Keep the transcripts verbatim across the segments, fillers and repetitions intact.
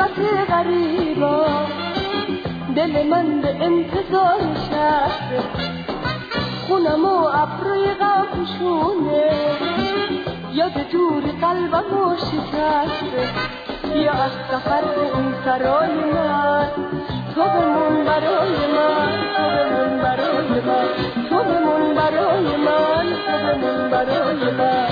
خلوت غریبا، دل من به انتظار نشسته، خونم و ابروی غم پوشونه، یاد دور قلبمو شکسته. بیا از سفر به این سرای من، تو بمون برای من، تو بمون برای من، تو بمون برای من، تو بمون برای من.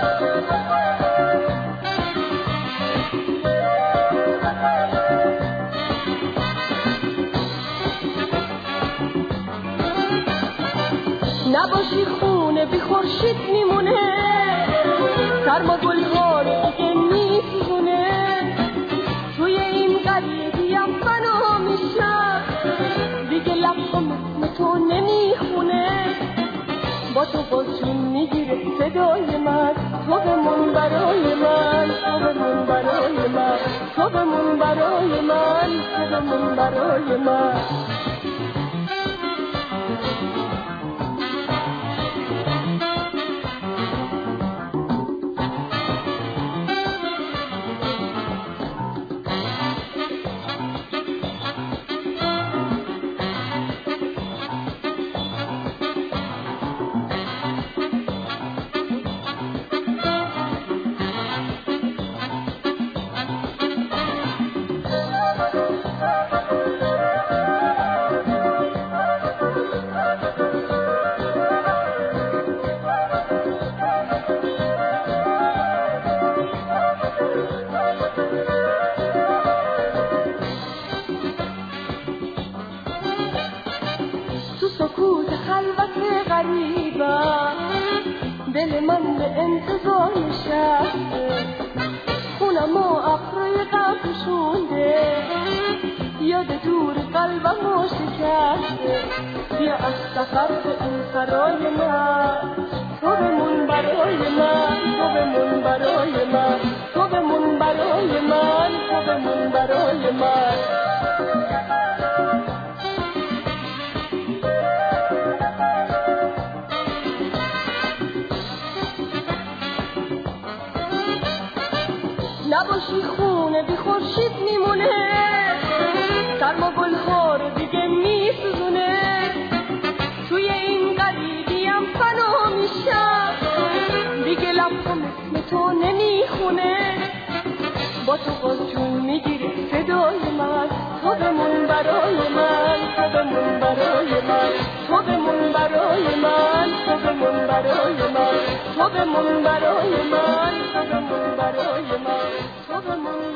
نباشی خونه بی خورشید میمونه، سرما گلها رو دیگه میسوزونه، توی این قریبیم منو میشم، دیگه لبم اسم تو نمیخونه، با تو باز جون میگیره صدای من، تو بمون برای من، تو بمون برای من، تو بمون برای من، تو بمون برای من. سکوت خلوت غریبا، دل من به انتظار نشسته، خونم و ابروی غم پوشونده، یاد دور قلبمو شکسته. بیا از سفر به این سرای من، تو بمون برای من، تو بمون برای من، تو بمون برای من، تو بمون برای من. نباشی خونه بی خورشید میمونه، سرما گلها رو دیگه میسوزونه، توی این قریبیم فنا میشم، دیگه لبم اسم تو نمیخونه، با تو باز جون میگیره صدای من، تو بمون برای من، تو بمون برای من، تو بمون برای من، تو بمون برای من، تو بمون برای من، تو بمون برای من، تو بمون